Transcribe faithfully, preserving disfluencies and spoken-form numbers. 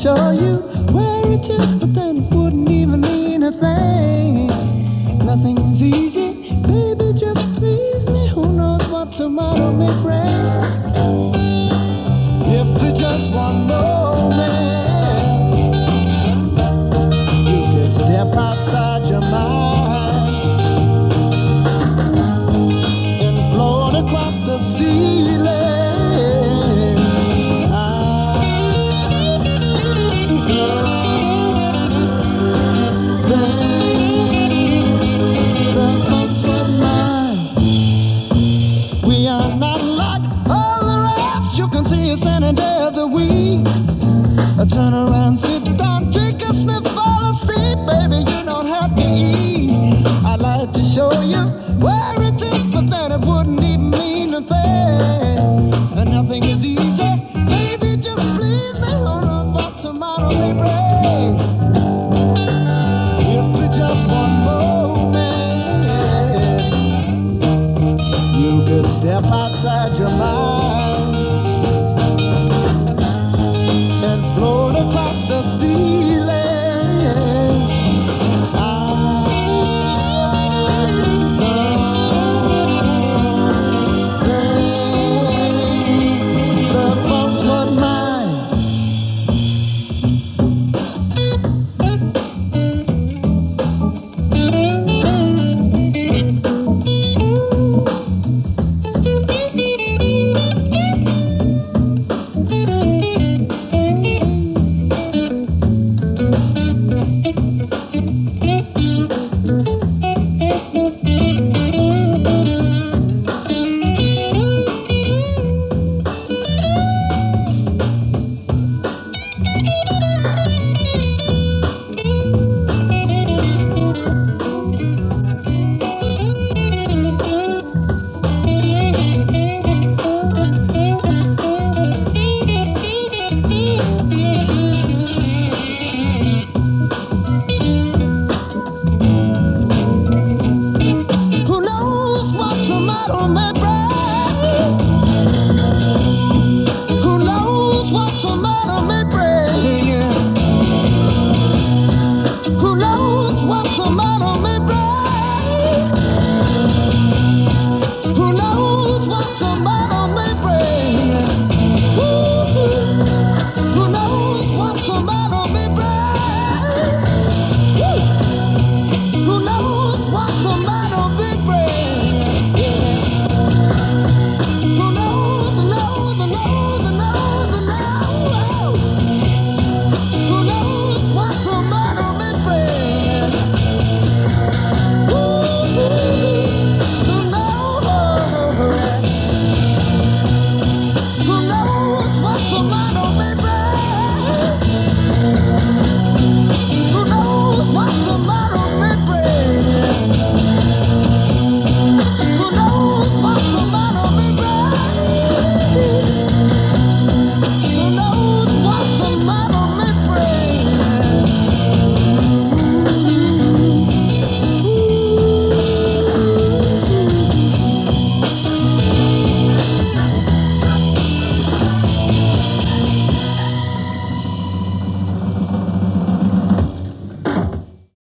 show you where it is, but then it wouldn't even mean a thing. Nothing's easy, baby, just please me. Who knows what tomorrow may bring? If for just one moment you could step outside your mind and float across the ceiling. We are not like all the rest. You can see us any day of the week. Turn around, sit down, take a sniff, fall asleep. Baby, you don't have to eat. I'd like to show you where it is, but then it wouldn't even mean a thing. And nothing is easy. Baby, just please me. Who knows what tomorrow may bring? If for just one moment you could step outside your mind and float across the ceiling. The folks would mind. Tomorrow may bring. Who knows what tomorrow may bring?